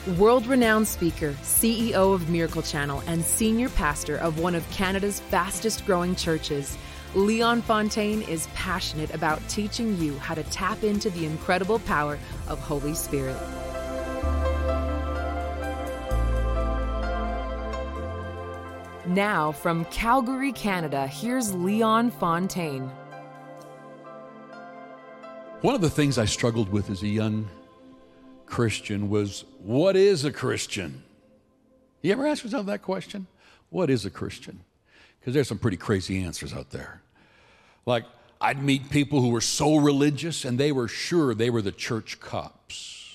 World-renowned speaker, CEO of Miracle Channel, and senior pastor of one of Canada's fastest-growing churches, Leon Fontaine is passionate about teaching you how to tap into the incredible power of Holy Spirit. Now, from Calgary, Canada, here's Leon Fontaine. One of the things I struggled with as a young Christian was, what is a Christian? You ever ask yourself that question? What is a Christian? Because there's some pretty crazy answers out there. Like, I'd meet people who were so religious and they were sure they were the church cops.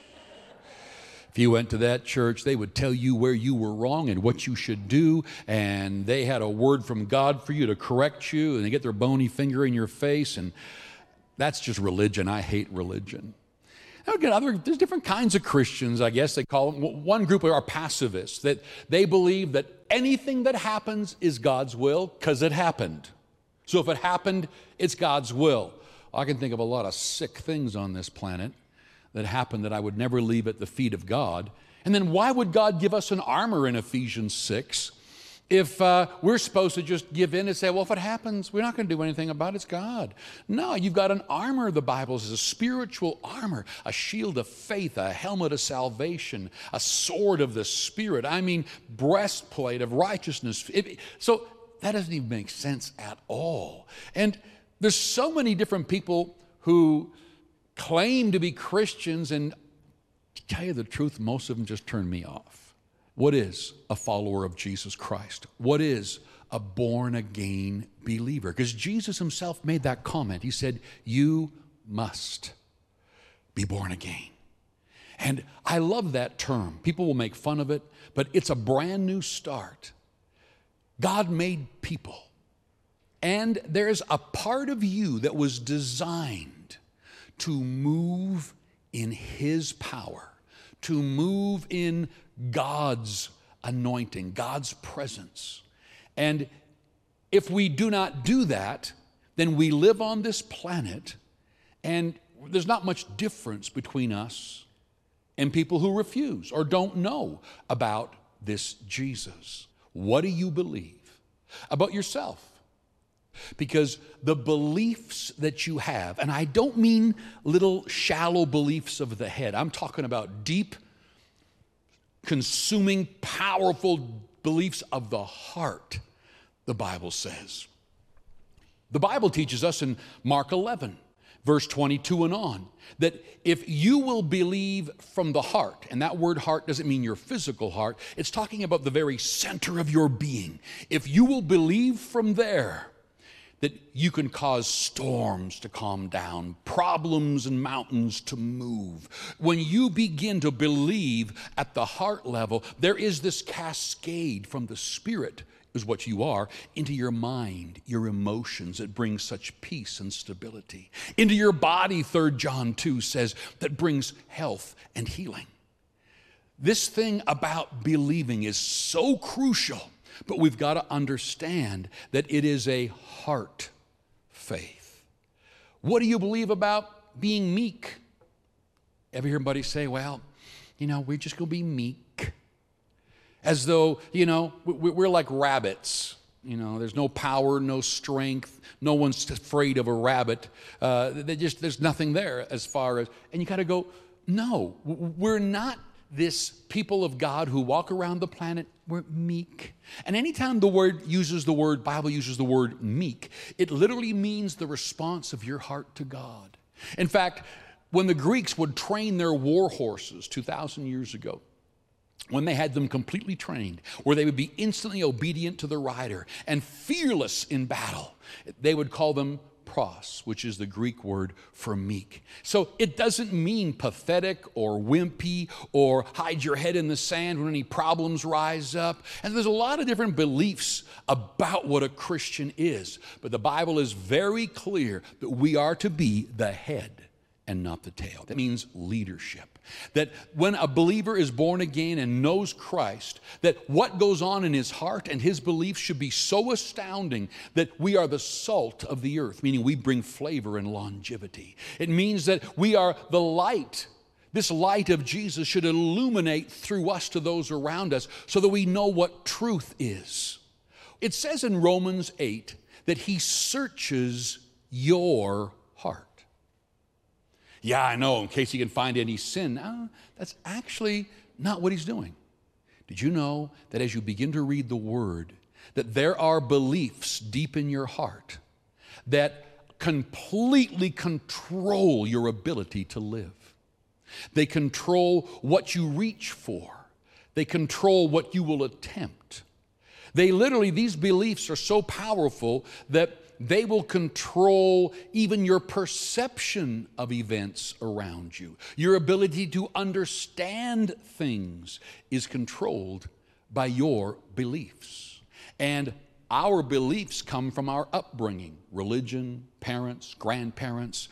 If you went to that church, they would tell you where you were wrong and what you should do, and they had a word from God for you to correct you, and they get their bony finger in your face, and that's just religion. I hate religion. There's different kinds of Christians, I guess they call them. One group are pacifists, that they believe that anything that happens is God's will because it happened. So if it happened, it's God's will. I can think of a lot of sick things on this planet that happened that I would never leave at the feet of God. And then why would God give us an armor in Ephesians 6 if we're supposed to just give in and say, well, if it happens, we're not going to do anything about it, it's God. No, you've got an armor, the Bible says, a spiritual armor, a shield of faith, a helmet of salvation, a sword of the Spirit, breastplate of righteousness. So that doesn't even make sense at all. And there's so many different people who claim to be Christians, and to tell you the truth, most of them just turn me off. What is a follower of Jesus Christ? What is a born-again believer? Because Jesus himself made that comment. He said, you must be born again. And I love that term. People will make fun of it, but it's a brand new start. God made people, and there's a part of you that was designed to move in his power, to move in God's anointing, God's presence. And if we do not do that, then we live on this planet, and there's not much difference between us and people who refuse or don't know about this Jesus. What do you believe about yourself? Because the beliefs that you have, and I don't mean little shallow beliefs of the head, I'm talking about deep, consuming, powerful beliefs of the heart, the Bible says. The Bible teaches us in Mark 11, verse 22 and on, that if you will believe from the heart, and that word heart doesn't mean your physical heart, it's talking about the very center of your being. If you will believe from there, that you can cause storms to calm down, problems and mountains to move. When you begin to believe at the heart level, there is this cascade from the Spirit, is what you are, into your mind, your emotions. It brings such peace and stability. Into your body, 3 John 2 says, that brings health and healing. This thing about believing is so crucial. But we've got to understand that it is a heart faith. What do you believe about being meek? Ever hear anybody say, well, we're just going to be meek? As though, we're like rabbits. There's no power, no strength. No one's afraid of a rabbit. There's nothing there as far as, and you got to go, no, we're not this people of God who walk around the planet. We're meek. And anytime the Bible uses the word meek, it literally means the response of your heart to God. In fact, when the Greeks would train their war horses 2,000 years ago, when they had them completely trained, where they would be instantly obedient to the rider and fearless in battle, they would call them pros, which is the Greek word for meek. So it doesn't mean pathetic or wimpy or hide your head in the sand when any problems rise up. And there's a lot of different beliefs about what a Christian is. But the Bible is very clear that we are to be the head and not the tail. That means leadership. That when a believer is born again and knows Christ, that what goes on in his heart and his beliefs should be so astounding that we are the salt of the earth, meaning we bring flavor and longevity. It means that we are the light This light of Jesus should illuminate through us to those around us so that we know what truth is. It says in Romans 8 that he searches your heart. Yeah, I know, in case he can find any sin. No, that's actually not what he's doing. Did you know that as you begin to read the Word, that there are beliefs deep in your heart that completely control your ability to live? They control what you reach for. They control what you will attempt. These beliefs are so powerful that they will control even your perception of events around you. Your ability to understand things is controlled by your beliefs. And our beliefs come from our upbringing, religion, parents, grandparents,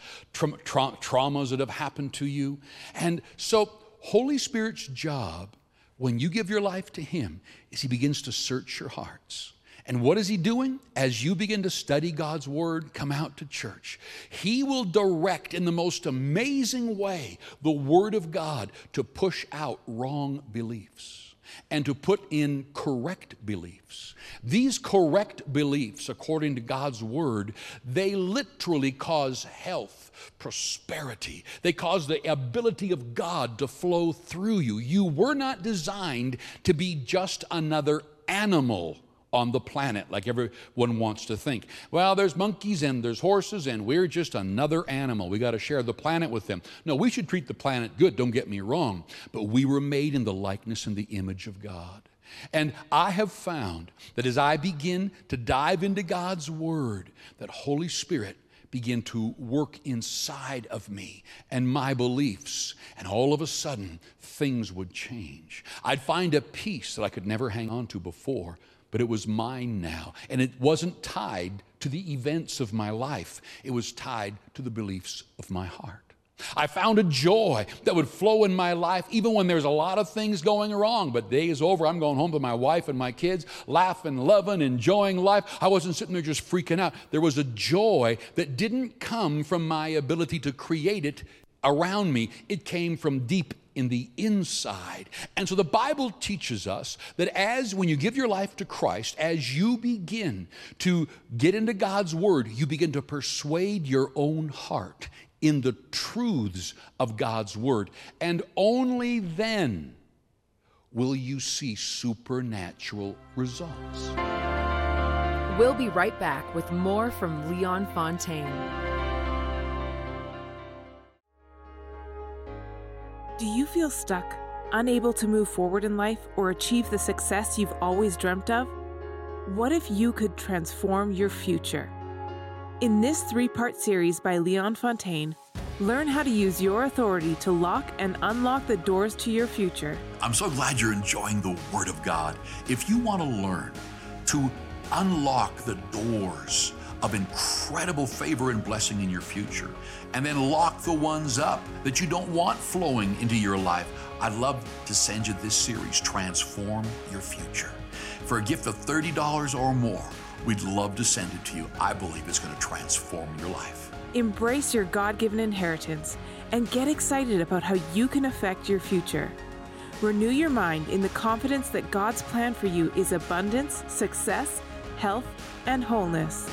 traumas that have happened to you. And so Holy Spirit's job when you give your life to Him is He begins to search your hearts. And what is He doing? As you begin to study God's Word, come out to church, He will direct in the most amazing way the Word of God to push out wrong beliefs and to put in correct beliefs. These correct beliefs, according to God's Word, they literally cause health, prosperity. They cause the ability of God to flow through you. You were not designed to be just another animal on the planet, like everyone wants to think. Well, there's monkeys and there's horses and we're just another animal. We got to share the planet with them. No, we should treat the planet good, don't get me wrong, but we were made in the likeness and the image of God. And I have found that as I begin to dive into God's Word, that Holy Spirit begin to work inside of me and my beliefs, and all of a sudden, things would change. I'd find a peace that I could never hang on to before, but it was mine now. And it wasn't tied to the events of my life. It was tied to the beliefs of my heart. I found a joy that would flow in my life even when there's a lot of things going wrong. But day is over, I'm going home to my wife and my kids, laughing, loving, enjoying life. I wasn't sitting there just freaking out. There was a joy that didn't come from my ability to create it around me. It came from deep in the inside. And so the Bible teaches us that when you give your life to Christ, as you begin to get into God's Word, you begin to persuade your own heart in the truths of God's Word. And only then will you see supernatural results. We'll be right back with more from Leon Fontaine. Do you feel stuck, unable to move forward in life or achieve the success you've always dreamt of? What if you could transform your future? In this 3-part series by Leon Fontaine, learn how to use your authority to lock and unlock the doors to your future. I'm so glad you're enjoying the Word of God. If you want to learn to unlock the doors of incredible favor and blessing in your future, and then lock the ones up that you don't want flowing into your life, I'd love to send you this series, Transform Your Future. For a gift of $30 or more, we'd love to send it to you. I believe it's going to transform your life. Embrace your God-given inheritance and get excited about how you can affect your future. Renew your mind in the confidence that God's plan for you is abundance, success, health, and wholeness.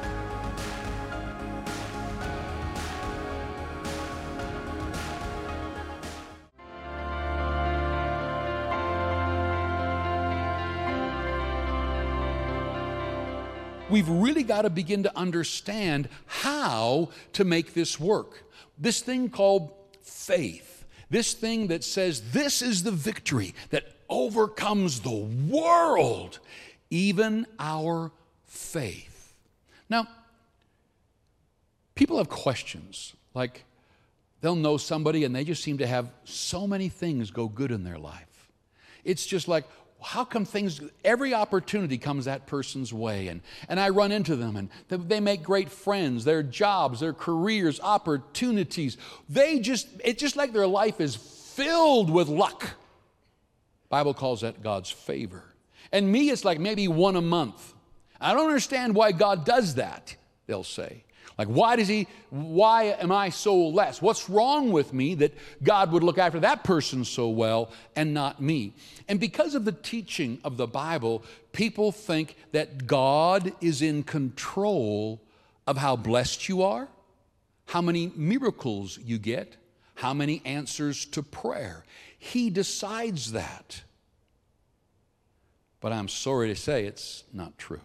We've really got to begin to understand how to make this work. This thing called faith, this thing that says this is the victory that overcomes the world, even our faith. Now, people have questions, like they'll know somebody and they just seem to have so many things go good in their life. It's just like, how come every opportunity comes that person's way, and I run into them, and they make great friends, their jobs, their careers, opportunities. It's just like their life is filled with luck. Bible calls that God's favor. And me, it's like maybe one a month. I don't understand why God does that, they'll say. Like, why am I so less? What's wrong with me that God would look after that person so well and not me? And because of the teaching of the Bible, people think that God is in control of how blessed you are, how many miracles you get, how many answers to prayer. He decides that. But I'm sorry to say it's not true.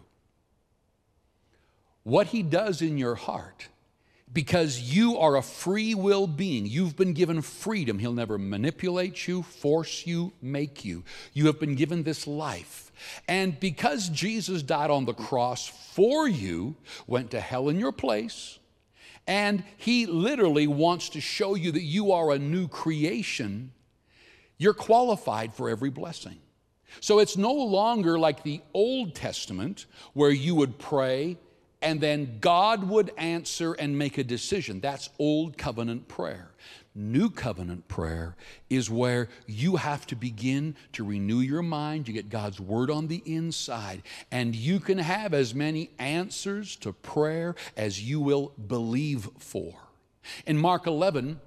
What He does in your heart, because you are a free will being, you've been given freedom. He'll never manipulate you, force you, make you. You have been given this life. And because Jesus died on the cross for you, went to hell in your place, and He literally wants to show you that you are a new creation, you're qualified for every blessing. So it's no longer like the Old Testament where you would pray and then God would answer and make a decision. That's Old Covenant prayer. New Covenant prayer is where you have to begin to renew your mind. You get God's Word on the inside, and you can have as many answers to prayer as you will believe for. In Mark 11,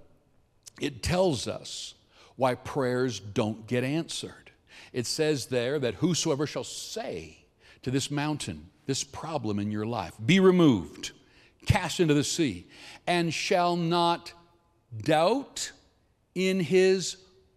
it tells us why prayers don't get answered. It says there that whosoever shall say to this mountain, this problem in your life, be removed, cast into the sea, and shall not doubt in his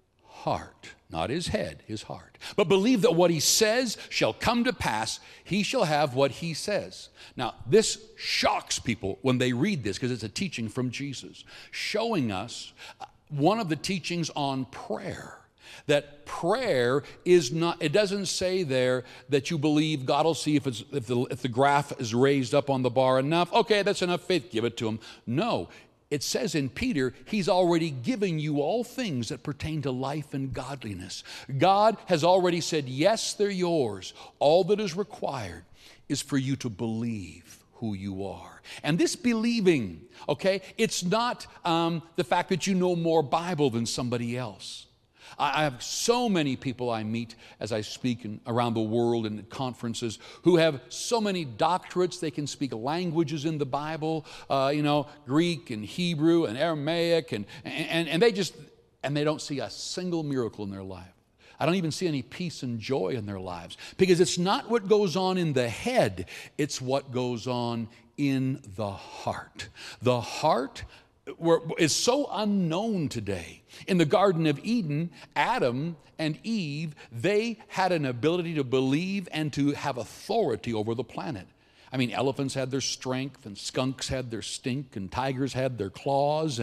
heart, not his head, his heart, but believe that what he says shall come to pass, he shall have what he says. Now, this shocks people when they read this because it's a teaching from Jesus, showing us one of the teachings on prayer. That prayer is not, it doesn't say there that you believe God will see if the graph is raised up on the bar enough. Okay, that's enough faith, give it to him. No, it says in Peter, He's already given you all things that pertain to life and godliness. God has already said, yes, they're yours. All that is required is for you to believe who you are. And this believing, okay, it's not the fact that you know more Bible than somebody else. I have so many people I meet as I speak around the world and at conferences who have so many doctorates. They can speak languages in the Bible, Greek and Hebrew and Aramaic, and they don't see a single miracle in their life. I don't even see any peace and joy in their lives, because it's not what goes on in the head, it's what goes on in the heart. The heart is so unknown today. In the Garden of Eden, Adam and Eve, they had an ability to believe and to have authority over the planet. I mean, elephants had their strength, and skunks had their stink, and tigers had their claws,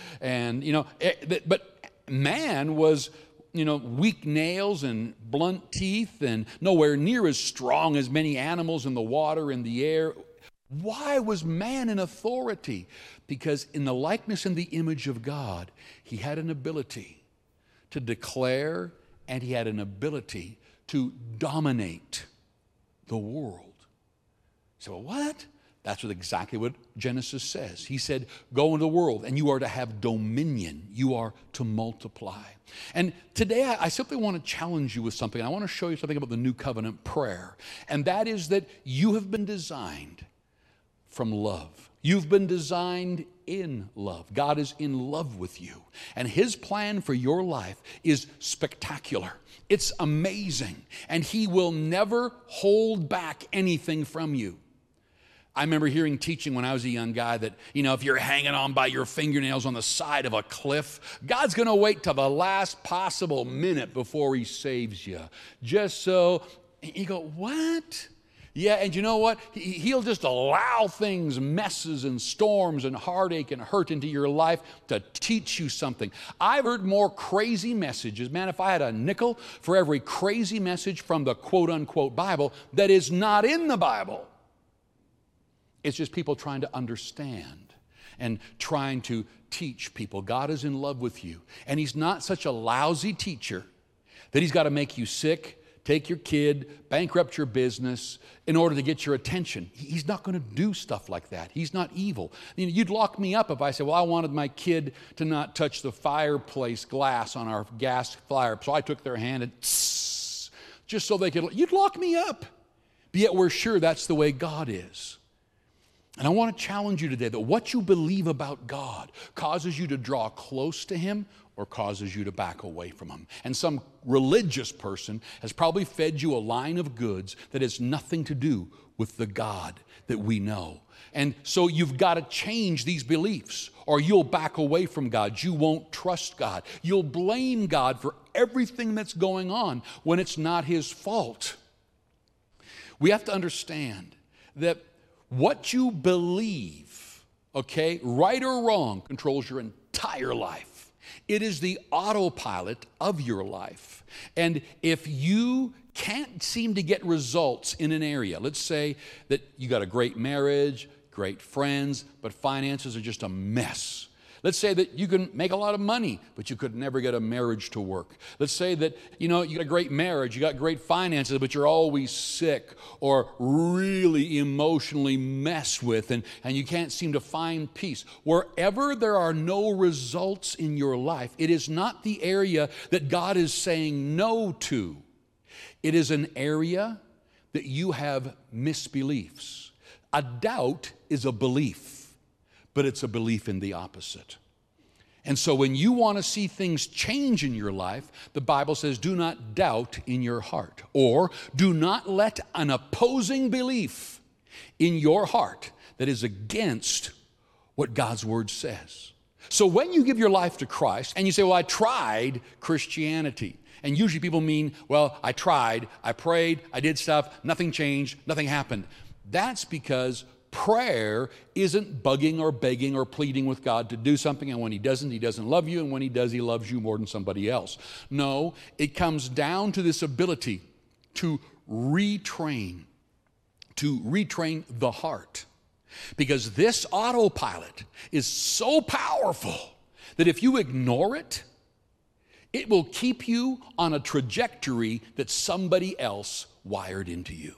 but man was, weak nails and blunt teeth and nowhere near as strong as many animals in the water, in the air. Why was man in authority? Because in the likeness and the image of God, he had an ability to declare, and he had an ability to dominate the world. So what? That's exactly what Genesis says. He said, go into the world, and you are to have dominion. You are to multiply. And today, I simply want to challenge you with something. I want to show you something about the New Covenant prayer. And that is that you have been designed from love. You've been designed in love. God is in love with you. And His plan for your life is spectacular. It's amazing. And He will never hold back anything from you. I remember hearing teaching when I was a young guy that, if you're hanging on by your fingernails on the side of a cliff, God's going to wait till the last possible minute before He saves you. Just so, you go, what? Yeah, and you know what? He'll just allow things, messes and storms and heartache and hurt into your life to teach you something. I've heard more crazy messages. Man, if I had a nickel for every crazy message from the quote-unquote Bible that is not in the Bible. It's just people trying to understand and trying to teach people. God is in love with you. And He's not such a lousy teacher that He's got to make you sick, take your kid, bankrupt your business in order to get your attention. He's not going to do stuff like that. He's not evil. You'd lock me up if I said, well, I wanted my kid to not touch the fireplace glass on our gas fire. So I took their hand and just so they could, you'd lock me up. But yet we're sure that's the way God is. And I want to challenge you today that what you believe about God causes you to draw close to Him or causes you to back away from Him. And some religious person has probably fed you a line of goods that has nothing to do with the God that we know. And so you've got to change these beliefs or you'll back away from God. You won't trust God. You'll blame God for everything that's going on when it's not His fault. We have to understand that what you believe, okay, right or wrong, controls your entire life. It is the autopilot of your life. And if you can't seem to get results in an area, let's say that you got a great marriage, great friends, but finances are just a mess. Let's say that you can make a lot of money, but you could never get a marriage to work. Let's say that, you got a great marriage, you got great finances, but you're always sick or really emotionally messed with, and you can't seem to find peace. Wherever there are no results in your life, it is not the area that God is saying no to. It is an area that you have misbeliefs. A doubt is a belief, but it's a belief in the opposite. And so when you want to see things change in your life, the Bible says, do not doubt in your heart, or do not let an opposing belief in your heart that is against what God's Word says. So when you give your life to Christ and you say, well, I tried Christianity. And usually people mean, well, I tried, I prayed, I did stuff, nothing changed, nothing happened. That's because prayer isn't bugging or begging or pleading with God to do something, and when He doesn't love you, and when He does, He loves you more than somebody else. No, it comes down to this ability to retrain the heart. Because this autopilot is so powerful that if you ignore it, it will keep you on a trajectory that somebody else wired into you.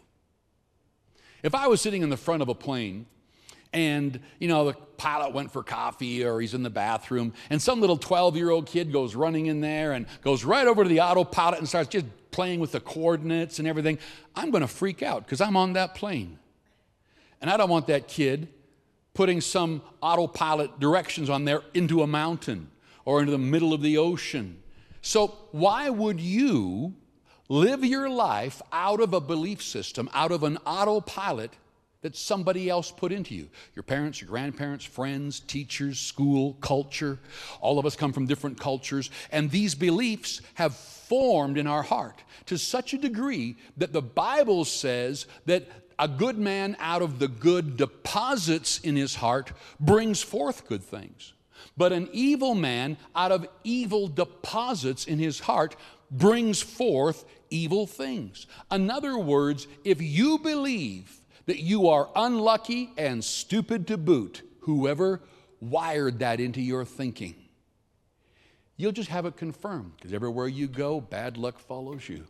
If I was sitting in the front of a plane and, the pilot went for coffee or he's in the bathroom and some little 12-year-old kid goes running in there and goes right over to the autopilot and starts just playing with the coordinates and everything, I'm going to freak out because I'm on that plane. And I don't want that kid putting some autopilot directions on there into a mountain or into the middle of the ocean. So why would you live your life out of a belief system, out of an autopilot that somebody else put into you? Your parents, your grandparents, friends, teachers, school, culture. All of us come from different cultures, and these beliefs have formed in our heart to such a degree that the Bible says that a good man out of the good deposits in his heart brings forth good things. But an evil man out of evil deposits in his heart brings forth evil things. In other words, if you believe that you are unlucky and stupid to boot, whoever wired that into your thinking, you'll just have it confirmed, because everywhere you go, bad luck follows you.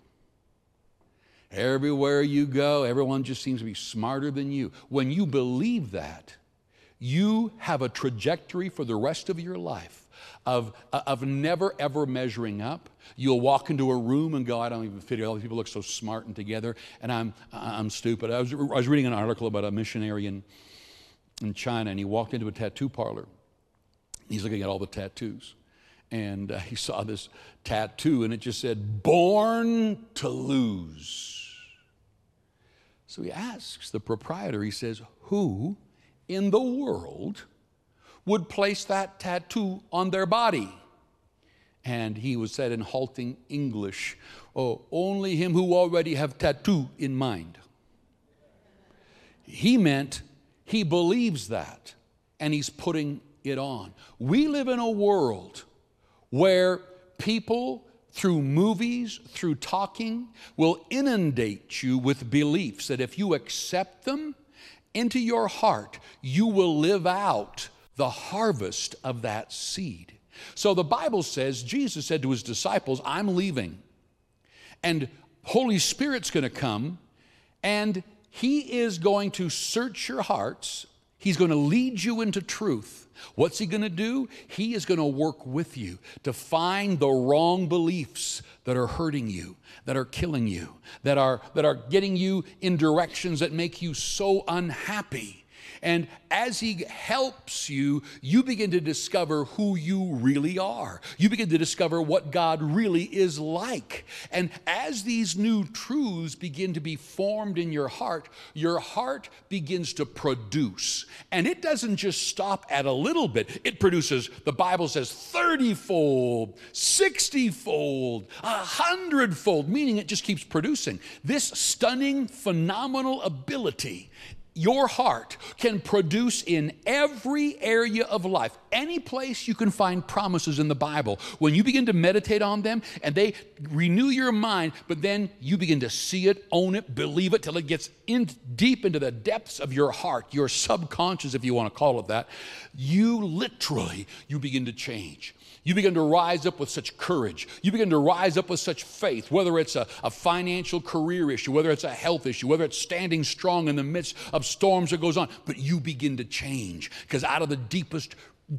Everywhere you go, everyone just seems to be smarter than you. When you believe that, you have a trajectory for the rest of your life of never, ever measuring up. You'll walk into a room and go, I don't even fit here. All these people look so smart and together, and I'm stupid. I was reading an article about a missionary in China, and he walked into a tattoo parlor. He's looking at all the tattoos, and he saw this tattoo, and it just said, "Born to lose." So he asks the proprietor, he says, who in the world would place that tattoo on their body? And he was said in halting English, "Oh, only him who already have tattoo in mind." He meant he believes that, and he's putting it on. We live in a world where people, through movies, through talking, will inundate you with beliefs that if you accept them into your heart, you will live out the harvest of that seed. So the Bible says, Jesus said to his disciples, I'm leaving, and Holy Spirit's going to come, and he is going to search your hearts. He's going to lead you into truth. What's he going to do? He is going to work with you to find the wrong beliefs that are hurting you, that are killing you, that are getting you in directions that make you so unhappy. And as he helps you, you begin to discover who you really are. You begin to discover what God really is like. And as these new truths begin to be formed in your heart begins to produce. And it doesn't just stop at a little bit. It produces, the Bible says, 30-fold, 60-fold, 100-fold, meaning it just keeps producing. This stunning, phenomenal ability your heart can produce in every area of life. Any place you can find promises in the Bible, when you begin to meditate on them and they renew your mind, but then you begin to see it, own it, believe it, till it gets in deep into the depths of your heart, your subconscious, if you want to call it that, you begin to change. You begin to rise up with such courage. You begin to rise up with such faith, whether it's a financial career issue, whether it's a health issue, whether it's standing strong in the midst of storms that goes on. But you begin to change, because out of the deepest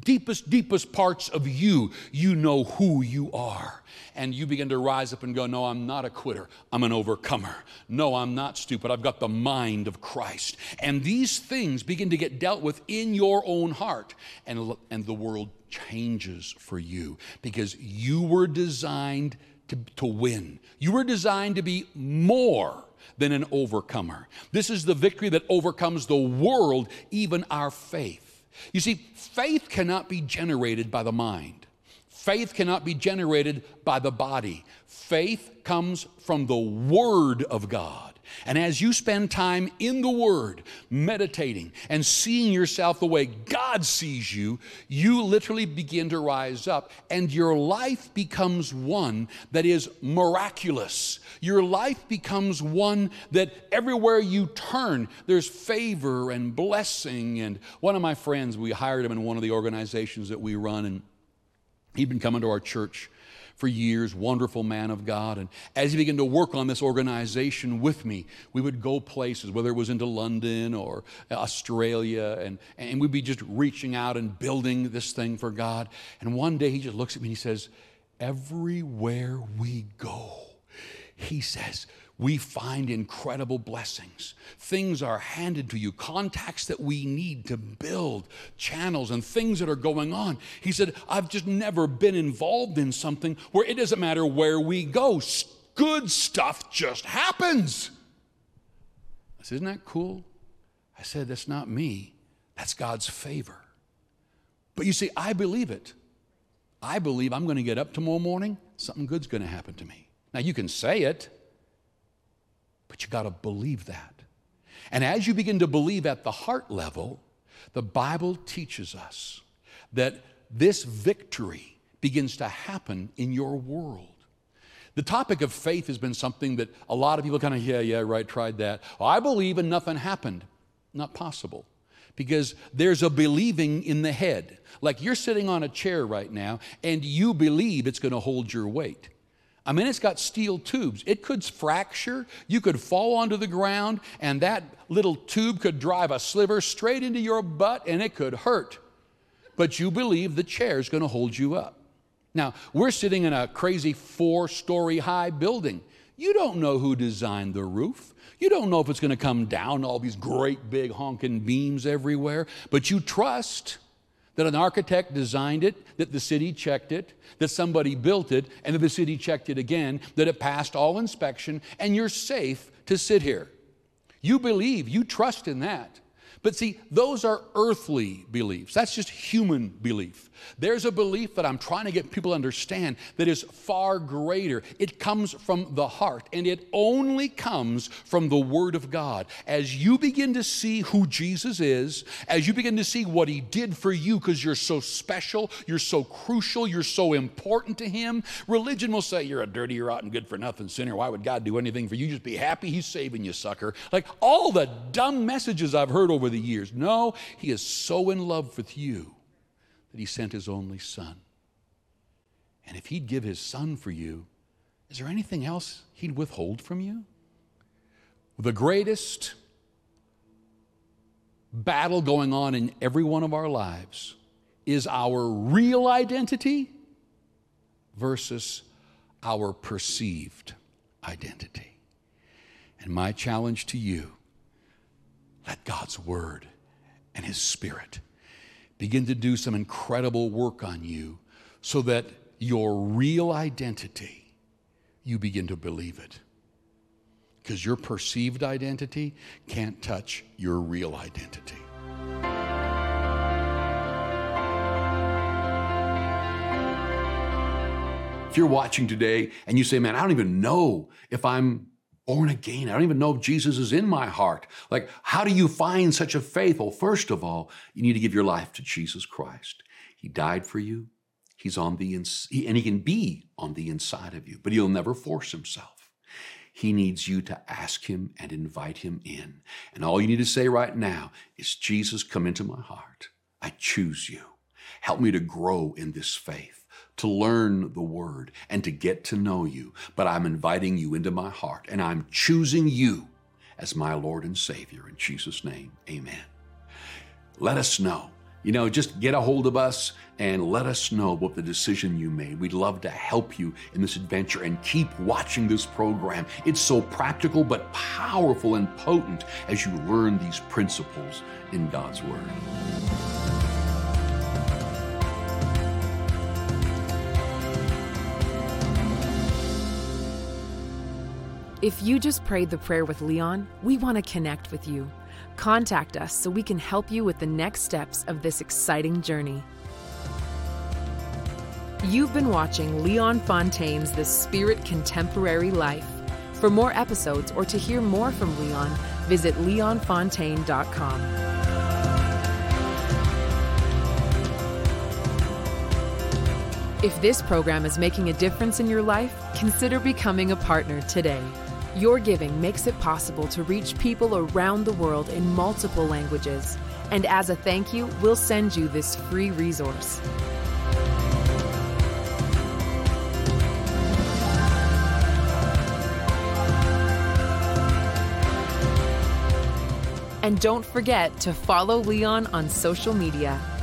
parts of you, you know who you are. And you begin to rise up and go, no, I'm not a quitter. I'm an overcomer. No, I'm not stupid. I've got the mind of Christ. And these things begin to get dealt with in your own heart. And the world changes for you, because you were designed to win. You were designed to be more than an overcomer. This is the victory that overcomes the world, even our faith. You see, faith cannot be generated by the mind. Faith cannot be generated by the body. Faith comes from the Word of God. And as you spend time in the Word, meditating and seeing yourself the way God sees you, you literally begin to rise up, and your life becomes one that is miraculous. Your life becomes one that everywhere you turn, there's favor and blessing. And one of my friends, we hired him in one of the organizations that we run, and he'd been coming to our church for years, wonderful man of God. And as he began to work on this organization with me, we would go places, whether it was into London or Australia, and we'd be just reaching out and building this thing for God. And one day he just looks at me and he says, everywhere we go, he says, we find incredible blessings. Things are handed to you, contacts that we need to build, channels and things that are going on. He said, I've just never been involved in something where it doesn't matter where we go. Good stuff just happens. I said, isn't that cool? I said, that's not me. That's God's favor. But you see, I believe it. I believe I'm going to get up tomorrow morning, something good's going to happen to me. Now, you can say it, but you got to believe that. And as you begin to believe at the heart level, the Bible teaches us that this victory begins to happen in your world. The topic of faith has been something that a lot of people kind of, yeah, right, tried that. Well, I believe and nothing happened. Not possible. Because there's a believing in the head. Like you're sitting on a chair right now and you believe it's going to hold your weight. I mean, it's got steel tubes. It could fracture. You could fall onto the ground, and that little tube could drive a sliver straight into your butt, and it could hurt. But you believe the chair is going to hold you up. Now, we're sitting in a crazy 4-story high building. You don't know who designed the roof. You don't know if it's going to come down, all these great big honking beams everywhere. But you trust that an architect designed it, that the city checked it, that somebody built it, and that the city checked it again, that it passed all inspection, and you're safe to sit here. You believe, you trust in that. But see, those are earthly beliefs. That's just human belief. There's a belief that I'm trying to get people to understand that is far greater. It comes from the heart, and it only comes from the Word of God. As you begin to see who Jesus is, as you begin to see what He did for you because you're so special, you're so crucial, you're so important to Him, religion will say, you're a dirty, rotten, good-for-nothing sinner. Why would God do anything for you? Just be happy He's saving you, sucker. Like all the dumb messages I've heard over the years. No, He is so in love with you that He sent His only Son. And if He'd give His Son for you, is there anything else He'd withhold from you? The greatest battle going on in every one of our lives is our real identity versus our perceived identity. And my challenge to you, let God's Word and His Spirit begin to do some incredible work on you so that your real identity, you begin to believe it. Because your perceived identity can't touch your real identity. If you're watching today and you say, man, I don't even know if I'm born again. I don't even know if Jesus is in my heart. Like, how do you find such a faith? Well, first of all, you need to give your life to Jesus Christ. He died for you. He's on the inside, and He can be on the inside of you, but He'll never force Himself. He needs you to ask Him and invite Him in. And all you need to say right now is, Jesus, come into my heart. I choose you. Help me to grow in this faith, to learn the Word, and to get to know you. But I'm inviting you into my heart, and I'm choosing you as my Lord and Savior. In Jesus' name, amen. Let us know. Just get a hold of us and let us know what the decision you made. We'd love to help you in this adventure, and keep watching this program. It's so practical but powerful and potent as you learn these principles in God's Word. If you just prayed the prayer with Leon, we want to connect with you. Contact us so we can help you with the next steps of this exciting journey. You've been watching Leon Fontaine's The Spirit Contemporary Life. For more episodes or to hear more from Leon, visit leonfontaine.com. If this program is making a difference in your life, consider becoming a partner today. Your giving makes it possible to reach people around the world in multiple languages. And as a thank you, we'll send you this free resource. And don't forget to follow Leon on social media.